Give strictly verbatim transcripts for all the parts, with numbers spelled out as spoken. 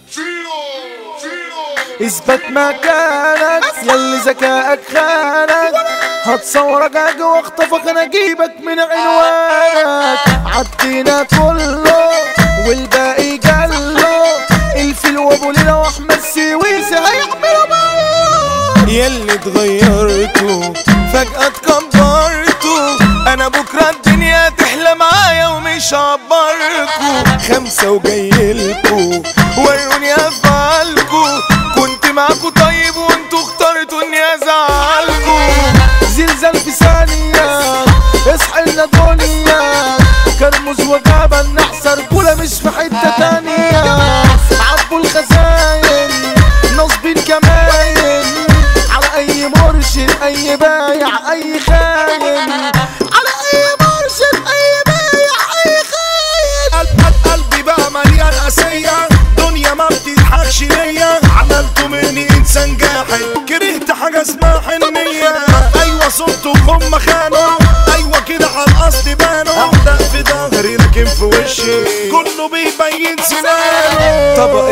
اثبت مكانك ياللي ذكائك خانك، هتصورك اجي واخطفك انا اجيبك من عنوانك. عدينا كله والباقي جله، الفيل وابو ليلى واحمد سويسي هيعملوا معاك. ياللي اتغيرتوا فجأة اتكبرتوا، انا بكرة الدنيا تحلى معايا ومش هعبركوا. خمسة وجايلكوا وروني افعالكوا، كنت معاكوا طيب وانتوا اخترتوا اني ازعلكوا. زلزال في ثانية اصحى لنا دنيا، كرمز وجابة نحسر كولا مش في حتة تانية. عبوا الخزاين نصبين كماين، على اي مرشد اي بايع اي خاين، على اي مرشد اي بايع اي خاين. قلب قلبي بقى مليان قاسية، دنيا ما بتضحكش ليا. عملتوا مني انسان جاحد، كرهت حاجة اسمها حنية. ايوه صوتكم هم خانوا، ايوه كده عالقصد بانوا. ابدأ في ظهري لكن في وشي كله بيبين سنانه. طبق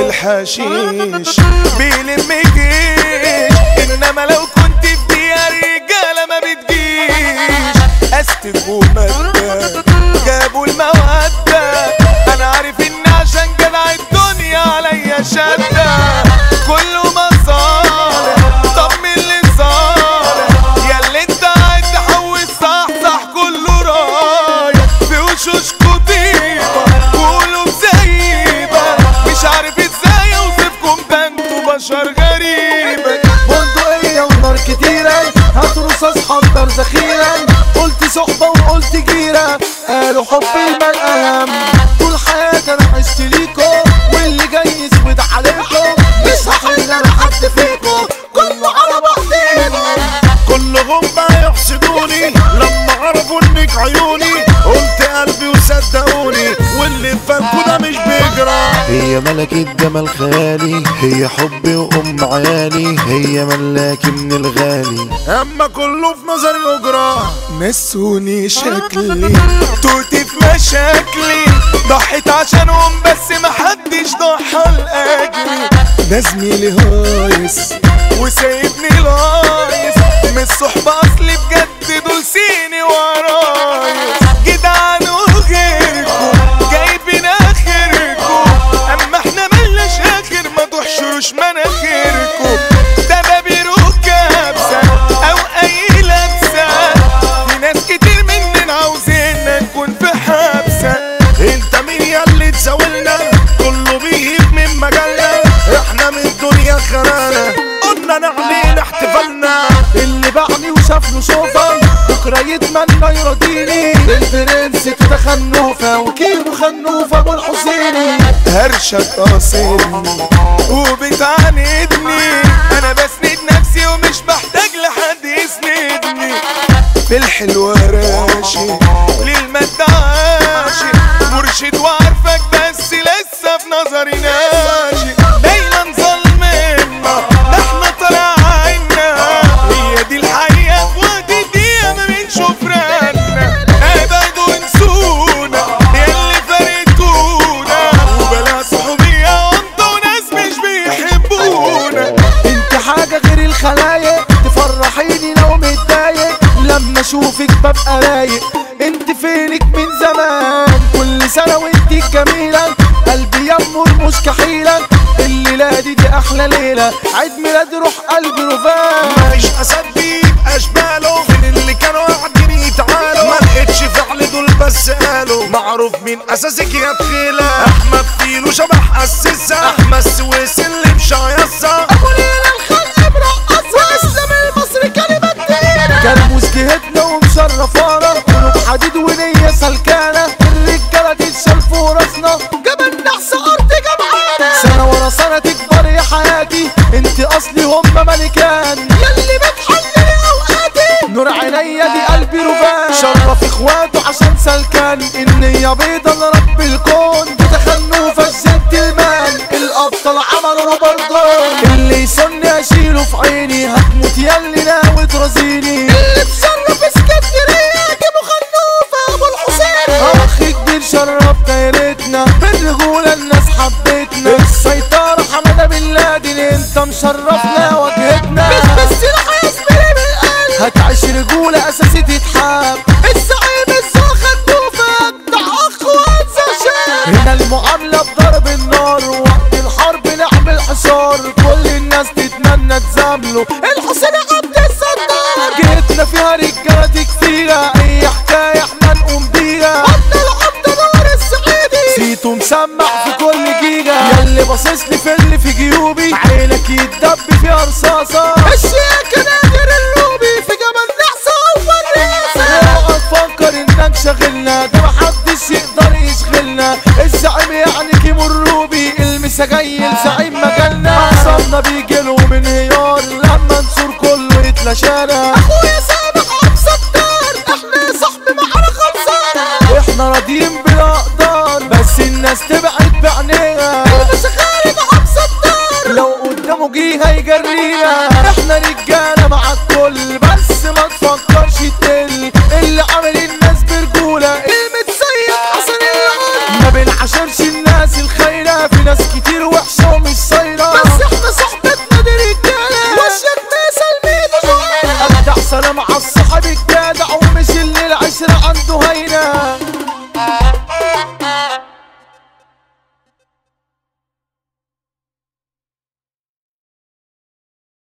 الحشيش بيلم جيش، انما لو كنت في ديار رجالة ما بتجيش. استك ومادة جابوا المودة، انا عارف ان عشان جدع الدنيا عليا شدة. كله مصالح طب مين اللي صالح، ياللي انت قاعد تحوش صح صح كله رايح. في وشوشكوا طيبة وقلوب زيبة، مش عارف ازاي اوصفكم ده انتوا بشر غريبة. بندقية ونار كتيرة هات رصاص حضر ذخيرة، قلت صحبة وقلت جيرة قالوا حب المال اهم. طول حياتي انا عشت ليكوا واللي جاي يسود عليكم، مش هحل انا حد فيكوا كله على بعضينا. كلهم بقى يحسدوني لما عرفوا انك عيوني، قلت قلبي وصدقوني واللي فانكوا ده مش بيجرى. هي ملكة جمال خيالي، هي حبي وام عيالي، هي ملاكي من الغالي. اما كله في نظري اجرى، نسوني شكلي توتي في مشاكلي، ضحيت عشانهم بس محدش ضحى لاجلي. ده زميلي هايص وسايبني لايص، من الصحبة اصلي بجد دول سيني ورايص. جدعان وغيركم جايبين اخركم، اما احنا ملناش اخر ما تحشروش مناخيركم. ده بابيرو كابسة او اي لابسة، في ناس كتير مننا عاوزيننا نكون في حبسة. انت مين ياللي تزاولنا، كله بيهيب من مجالنا. احنا من الدنيا خرانا قلنا نعمل احتفالنا. اللي باعني وشاف له شوفة بكرة يتمنى يرضيني، البرنس توتا خنوفة وكيلو خنوفة ابو الحسيني. هرشك قاصدني وبتعاندني، انا بسند نفسي ومش بحتاج لحد يسندني. في الحلوة راشي للمادة عاشي، مرشد وعارفك بس لسه في نظري ناشي. دايما ظلمنا ده احنا طالع عنا، هي دي الحقيقة في وقت الدقيقة ما بنشوف رنا. ابعدوا انسونا ياللي فارقتونا، وبلا صحوبية وانتوا ناس مش بيحبونا. انت حاجة غير الخلايق تفرحيني لو متضايق، لما اشوفك ببقى رايق. انت فينك من زمان كل سنة وانت الجميلة، قلبي يمر مش كحيلة. الليلة دي دي احلى ليلة، عيد ميلاد روح قلبي رفان. مفيش اسد بيبقى اشباله، من اللي كانوا قاعدين يتعالوا. ما لقيتش فعل دول بس قالوا، معروف من اساسك يا تخيلة. احمد فيلو شبح اسسة، احمد سويس اللي مشايصة، ابو ليلى الخلق برقصة، واسلام المصري كلمة تقيلة. كرموز جهتنا ومشرفانا، قلوب حديد ونية سلكانة. الرجالة دي تشال فوق راسنا، جبل نحس ارض جمعانة. سنة ورا سنة تكبر يا حياتي، انت اصلي هم ملكان. ياللي بتحللي اوقاتي، نور عينيا دي قلبي رفان. شرف اخواته عشان سلكان، النية بيضة لرب الكون. بتخنوا فالجد المال، الابطال عملوا بردون. اللي يسني اشيله في عيني، هتموت ياللي ناوي ترازيني. اللي بشرف اسكندرية جيبوا خنوفة ابو الحسين. اخ كبير شرف دايرتنا، بالرجولة الناس حبتنا. السيطرة الدين انت مشرفنا واجهتنا بس السلاح يا زميلي بالقلب هتعيش رجولة اساسي تتحب الزعيم الزاخد دوفك ده اخ وانسى شاب هنا المعاملة بضرب النار وقت الحرب نعمل حصار كل الناس تتمنى تزامله الحسين عبد الستار جيتنا فيها رجالة كتيرة اي حكاية احنا نقوم بيها عبد العبد نور السعيدي سيتو مسمع في كل جيجا ياللي باصصلي في اللي في جيوبي عينك يتدب فيها رصاصة الشيك نادر الروبي في جبل نحسة والرئاسة اوعى تفكر انك شاغلنا ده محدش يقدر يشغلنا الزعيم يعني كيمو الروبي المسا جاي لزعيم مجالنا معصمنا بيجيلهم انهيار لما نصور كله يتلاشانا اخويا سامح عبد الستار احنا صاحبي معانا خلصانة واحنا راضيين بالاقدار بس الناس تبعد بعينيها المسا خارج عبد الستار لو قدامه جه هيجرينا احنا رجاله